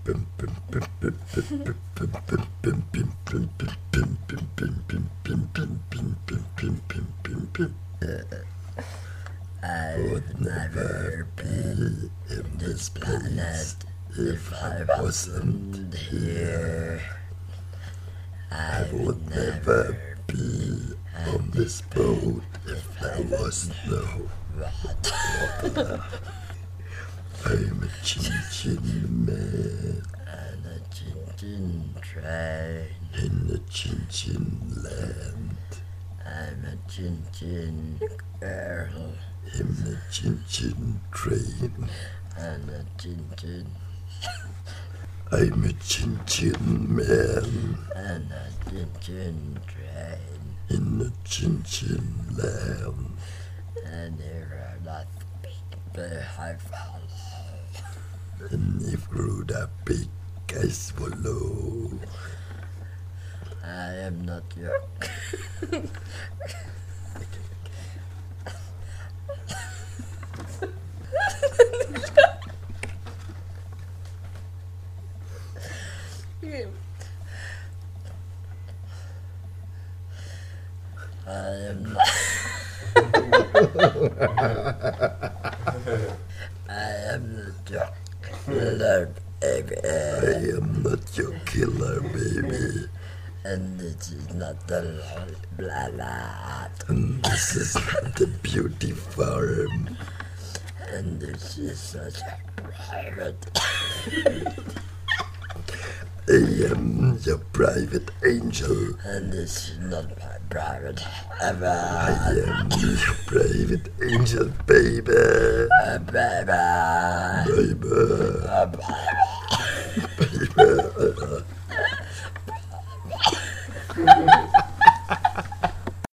I'd never be in this planet if I wasn't here. I would never be on this boat if there was no water. I'm a chin-chin man and a chin-chin train in a chin-chin land. I'm a chin-chin girl in a chin-chin train and a chin-chin. I'm a chin-chin man and a chin-chin train in a chin-chin land. And there are not behind and if growed up big I swallow. I am not your I am not I am not your killer baby. I am not your killer baby. And this is not the blood. And this is not the beauty farm. And this is such a private. I am your private angel. And this is not my private ever. I am your private angel, baby. Baby. Baby.